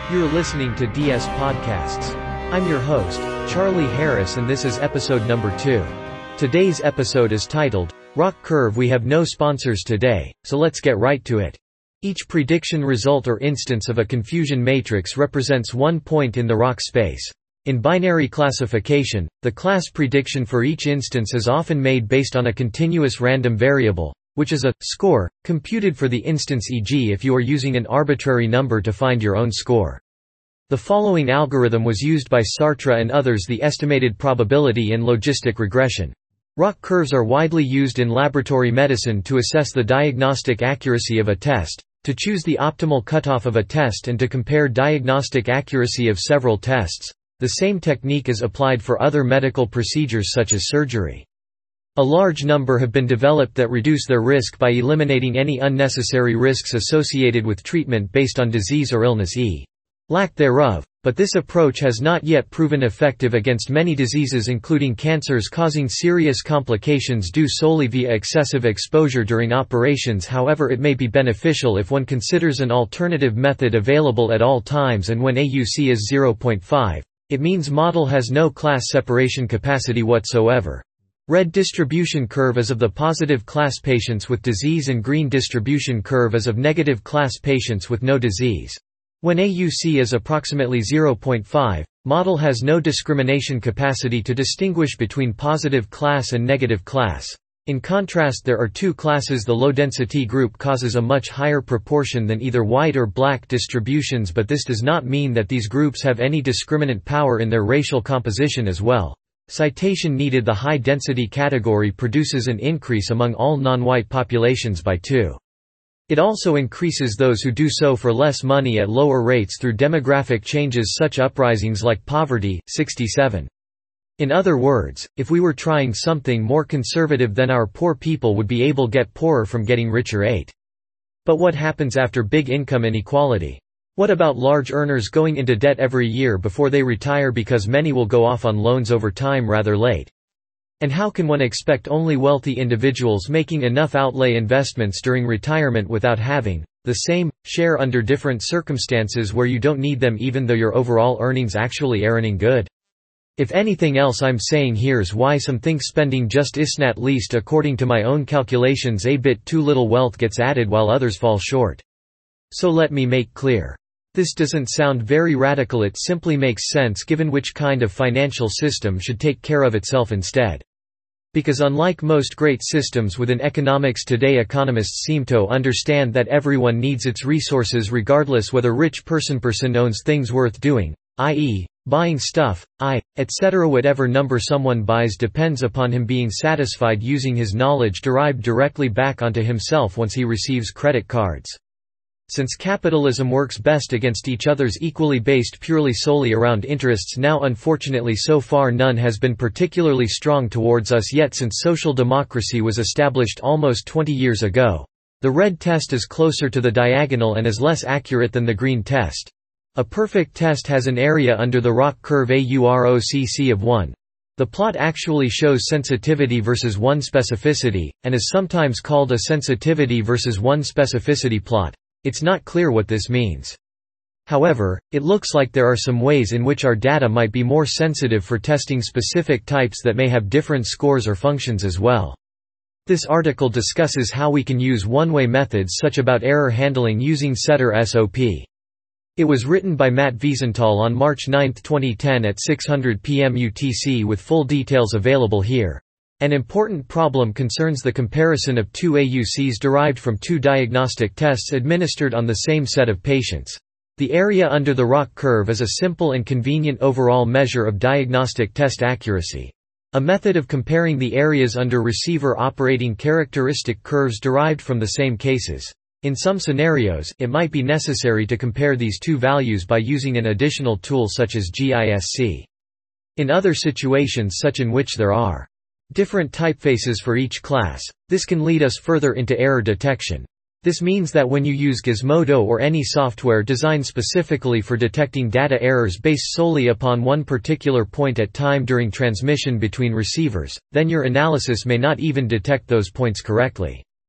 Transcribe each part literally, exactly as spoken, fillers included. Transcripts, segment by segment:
You're listening to D S Podcasts. I'm your host, Charlie Harris, and this is episode number two. Today's episode is titled, ROC Curve. We have no sponsors today, so let's get right to it. Each prediction result or instance of a confusion matrix represents one point in the ROC space. In binary classification, the class prediction for each instance is often made based on a continuous random variable, which is a score, computed for the instance, for example if you are using an arbitrary number to find your own score. The following algorithm was used by Sartre and others: the estimated probability in logistic regression. ROC curves are widely used in laboratory medicine to assess the diagnostic accuracy of a test, to choose the optimal cutoff of a test, and to compare diagnostic accuracy of several tests. The same technique is applied for other medical procedures such as surgery. A large number have been developed that reduce their risk by eliminating any unnecessary risks associated with treatment based on disease or illness e. lack thereof, but this approach has not yet proven effective against many diseases, including cancers causing serious complications due solely via excessive exposure during operations. However, it may be beneficial if one considers an alternative method available at all times, and when A U C is zero point five, it means model has no class separation capacity whatsoever. Red distribution curve is of the positive class patients with disease, and green distribution curve is of negative class patients with no disease. When A U C is approximately zero point five, model has no discrimination capacity to distinguish between positive class and negative class. In contrast, there are two classes. The low-density group causes a much higher proportion than either white or black distributions, but this does not mean that these groups have any discriminant power in their racial composition as well. Citation needed. The high-density category produces an increase among all non-white populations by two. It also increases those who do so for less money at lower rates through demographic changes, such uprisings like poverty. sixty-seven. In other words, if we were trying something more conservative, then our poor people would be able to get poorer from getting richer. eight. But what happens after big income inequality? What about large earners going into debt every year before they retire, because many will go off on loans over time rather late? And how can one expect only wealthy individuals making enough outlay investments during retirement without having the same share under different circumstances where you don't need them, even though your overall earnings actually earning good? If anything else, I'm saying here's why some think spending just isn't, at least according to my own calculations, a bit too little wealth gets added while others fall short. So let me make clear. This doesn't sound very radical, it simply makes sense given which kind of financial system should take care of itself instead. Because unlike most great systems within economics today, economists seem to understand that everyone needs its resources regardless whether rich person person owns things worth doing, that is, buying stuff, I, et cetera. Whatever number someone buys depends upon him being satisfied using his knowledge derived directly back onto himself once he receives credit cards. Since capitalism works best against each other's equally based purely solely around interests, now unfortunately so far none has been particularly strong towards us yet since social democracy was established almost twenty years ago. The red test is closer to the diagonal and is less accurate than the green test. A perfect test has an area under the ROC curve A U R O C C of one. The plot actually shows sensitivity versus one specificity, and is sometimes called a sensitivity versus one specificity plot. It's not clear what this means. However, it looks like there are some ways in which our data might be more sensitive for testing specific types that may have different scores or functions as well. This article discusses how we can use one-way methods such about error handling using Setter S O P. It was written by Matt Wiesenthal on March ninth twenty ten at six hundred p m U T C, with full details available here. An important problem concerns the comparison of two A U Cs derived from two diagnostic tests administered on the same set of patients. The area under the ROC curve is a simple and convenient overall measure of diagnostic test accuracy. A method of comparing the areas under receiver operating characteristic curves derived from the same cases. In some scenarios, it might be necessary to compare these two values by using an additional tool such as G I S C. In other situations, such in which there are different typefaces for each class, this can lead us further into error detection. This means that when you use Gizmodo or any software designed specifically for detecting data errors based solely upon one particular point at time during transmission between receivers, then your analysis may not even detect those points correctly.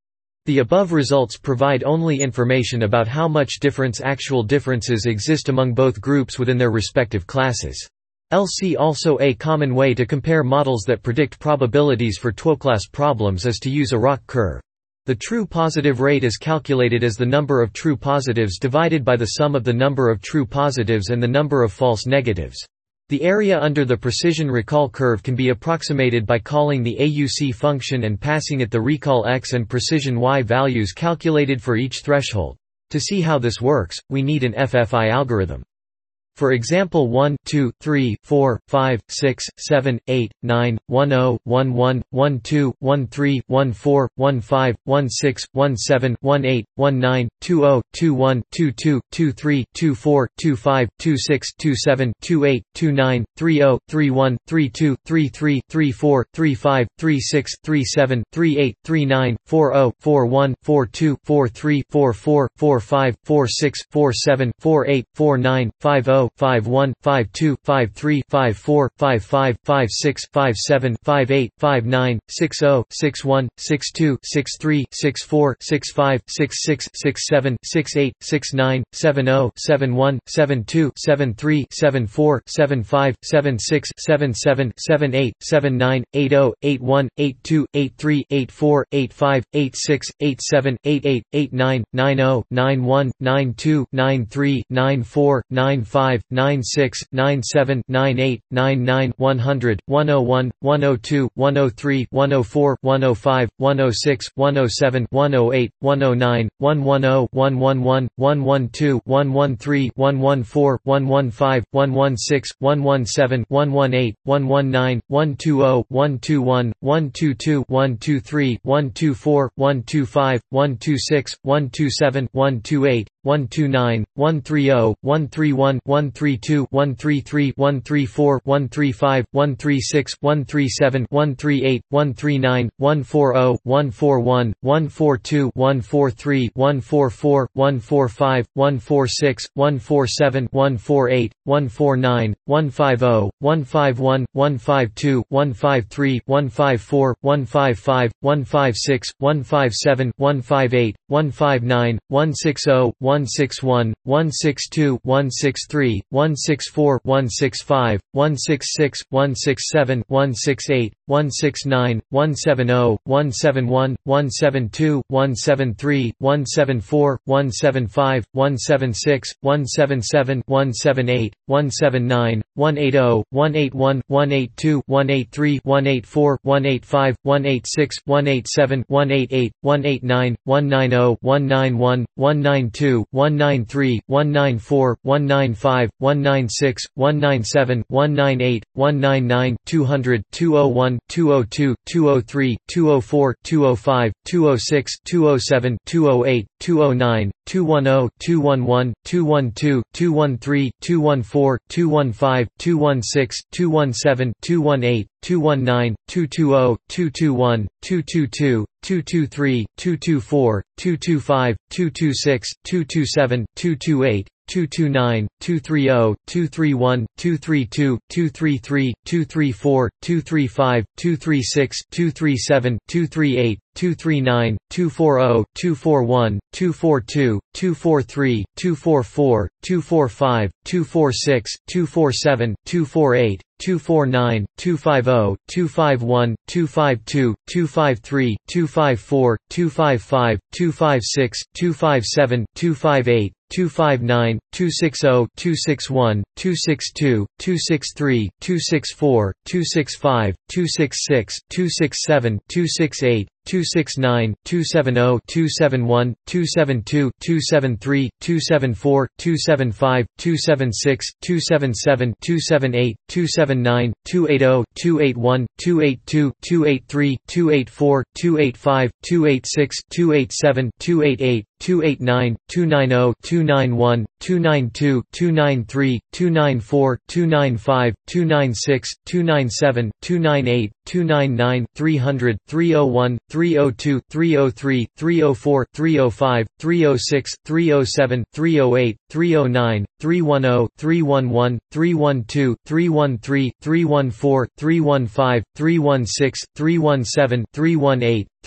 The above results provide only information about how much difference actual differences exist among both groups within their respective classes. L C also a common way to compare models that predict probabilities for twelve-class problems is to use a ROC curve. The true positive rate is calculated as the number of true positives divided by the sum of the number of true positives and the number of false negatives. The area under the precision recall curve can be approximated by calling the A U C function and passing it the recall x and precision y values calculated for each threshold. To see how this works, we need an F F I algorithm. For example one, two, three, four, five, six, seven, eight, nine, ten, eleven, twelve, thirteen, fourteen, fifteen, sixteen, seventeen, eighteen, nineteen, twenty, twenty-one, twenty-two, twenty-three, twenty-four, twenty-five, twenty-six, twenty-seven, twenty-eight, twenty-nine, thirty, thirty-one, thirty-two, thirty-three, thirty-four, thirty-six, thirty-seven, thirty-eight, thirty-nine, thirty, thirty-one, forty-two, forty-three, forty-four, forty-five, forty-six, forty-seven, forty-eight, forty-nine, fifty, fifty-one, fifty-two, fifty-three, fifty-four, fifty-five, fifty-six, fifty-seven, fifty-eight, fifty-nine, sixty, sixty-one, sixty-two, sixty-three, sixty-four, sixty-five, sixty-six, sixty-seven, sixty-eight, sixty-nine, seventy, seventy-one, seventy-two, seventy-three, seventy-four, seventy-five, seventy-six, seventy-seven, seventy-eight, seventy-nine, eighty, eighty-one, eighty-two, eighty-three, eighty-four, eighty-five, eighty-six, eighty-seven, eighty-eight, eighty-nine, ninety, ninety-one, ninety-two, ninety-three, ninety-four, ninety-five, ninety-six, ninety-seven, ninety-eight, ninety-nine, one hundred, one oh one, one oh two, one oh three, one oh four, one oh five, one oh six, one oh seven, one oh eight, one oh nine, one ten, one eleven, one twelve, one thirteen, one fourteen, one fifteen, one sixteen, one seventeen, one eighteen, one nineteen, one twenty, one twenty-one, one twenty-two, one twenty-three, one twenty-four, one twenty-five, one twenty-six, one twenty-seven, one twenty-eight, one twenty-nine, one thirty, one thirty-one, one thirty-two, one thirty-three, one thirty-four, one thirty-five, one thirty-six, one thirty-seven, one thirty-eight, one thirty-nine, one forty, one forty-one, one forty-two, one forty-three, one forty-four, one forty-five, one forty-six, one forty-seven, one forty-eight, one forty-nine, one fifty, one fifty-one, one fifty-two, one fifty-three, one fifty-four, one fifty-five, one fifty-six, one fifty-seven, one fifty-eight, one fifty-nine, one sixty, one sixty-one, one sixty-two, one sixty-three, one sixty-four, one sixty-five, one sixty-six, one sixty-seven, one sixty-eight, one sixty-nine, one seventy, one seventy-one, one seventy-two, one seventy-three, one seventy-four, one seventy-five, one seventy-six, one seventy-seven, one seventy-eight, one seventy-nine, one eighty, one eighty-one, one eighty-two, one eighty-three, one eighty-four, one eighty-five, one eighty-six, one eighty-seven, one eighty-eight, one eighty-nine, one ninety, one ninety-one, one ninety-two, one ninety-three, one ninety-four, one ninety-five, one ninety-six, one ninety-seven, one ninety-eight, one ninety-nine, two hundred, two oh one, two oh two, two oh three, two oh four, two oh five, two oh six, two oh seven, two oh eight, two oh nine, two ten, two eleven, two twelve, two thirteen, two fourteen, two fifteen, two sixteen, two seventeen, two eighteen, two nineteen, two twenty, two twenty-one, two twenty-two, two twenty-three, two twenty-four, two twenty-five, two twenty-six, two twenty-seven, two twenty-eight, two twenty-nine, two thirty, two thirty-one, two thirty-two, two thirty-three, two thirty-four, two thirty-five, two thirty-six, two thirty-seven, two thirty-eight, two thirty-nine, two forty, two forty-one, two forty-two, two forty-three, two forty-four, two forty-five, two forty-six, two forty-seven, two forty-eight, two forty-nine, two fifty, two fifty-one, two fifty-two, two fifty-three, two fifty-four, two fifty-five, two fifty-six, two fifty-seven, two fifty-eight, two fifty-nine, two sixty, two sixty-one, two sixty-two, two sixty-three, two sixty-four, two sixty-five, two sixty-six, two sixty-seven, two sixty-eight, two sixty-nine, two seventy, two seventy-one, two seventy-two, two seventy-three, two seventy-four, two seventy-five, two seventy-six, two seventy-seven, two seventy-eight, two seventy-nine, two eighty, two eighty-one, two eighty-two, two eighty-three, two eighty-four, two eighty-five, two eighty-six, two eighty-seven, two eighty-eight, two eighty-nine, two ninety, two ninety-one, two ninety-two, two ninety-three, two ninety-four, two ninety-five, two ninety-six, two ninety-seven, two ninety-eight, two ninety-nine, three hundred, three oh one, three oh two, three oh three, three oh four, three oh five, three oh six, three oh seven, three oh eight, three oh nine, three ten, three eleven, three twelve, three thirteen, three fourteen, three fifteen, three sixteen, three seventeen, three eighteen, three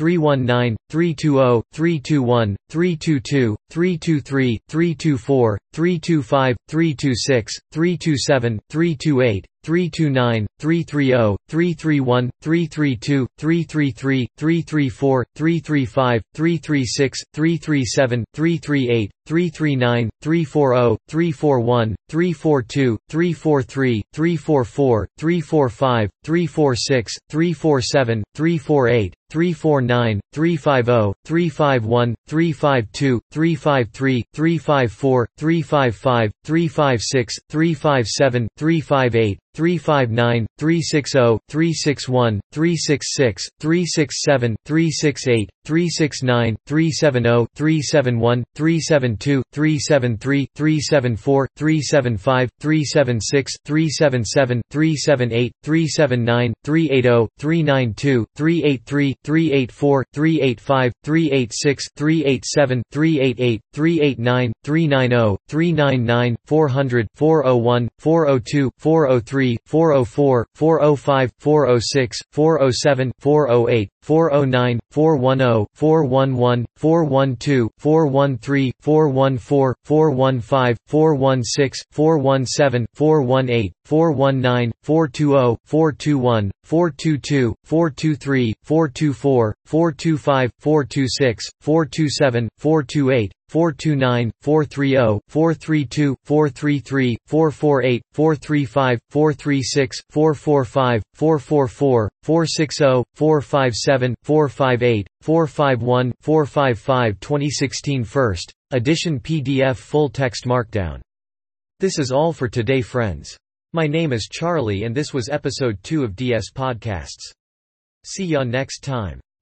three one nine, three two zero, three two one, three two two, three two three, three two four, three two five, three two six, three two seven, three two eight, three two nine, three three zero, three three one, three three two, three three three, three three four, three three five, three three six, three three seven, three three eight, three three nine, three four zero, three four one, three four two, three four three, three four four, three four five, three four six, three four seven, three four eight, three four nine, three five zero, three five one, three five two, three five three, three five four, three five five, three five six, three five seven, three five eight, three five nine, three six zero, three six one, three six six, three six seven, three six eight, three six nine, three seven zero, three seven one, three seven two, three seven three, three seven four, three seven five, three seven six, three seven seven, three seven eight, three seven nine, three eight zero, three nine two, three eight three, three eight four, three eight five, three eight six, three eight seven, three eight eight, three eight nine, three nine zero, three nine nine, four hundred, four oh one, four oh two, four oh three, four oh four, four oh five, four oh six, four oh seven, four oh eight, four oh nine, four one zero, four one one, four one two, four one three, four one four, four one five, four one six, four one seven, four one eight, four one nine, four two zero, four two one, four two two, four two three, four two four, four two five, four two six, four two seven, four two eight, four two nine, four three zero, four three two, four three three, four four eight, four three five, four three six, four four five, four four four, four six zero, four five seven, four five eight, four five one, four five five twenty sixteen First edition P D F full text markdown. This is all for today, friends. My name is Charlie and this was episode two of D S Podcasts. See ya next time.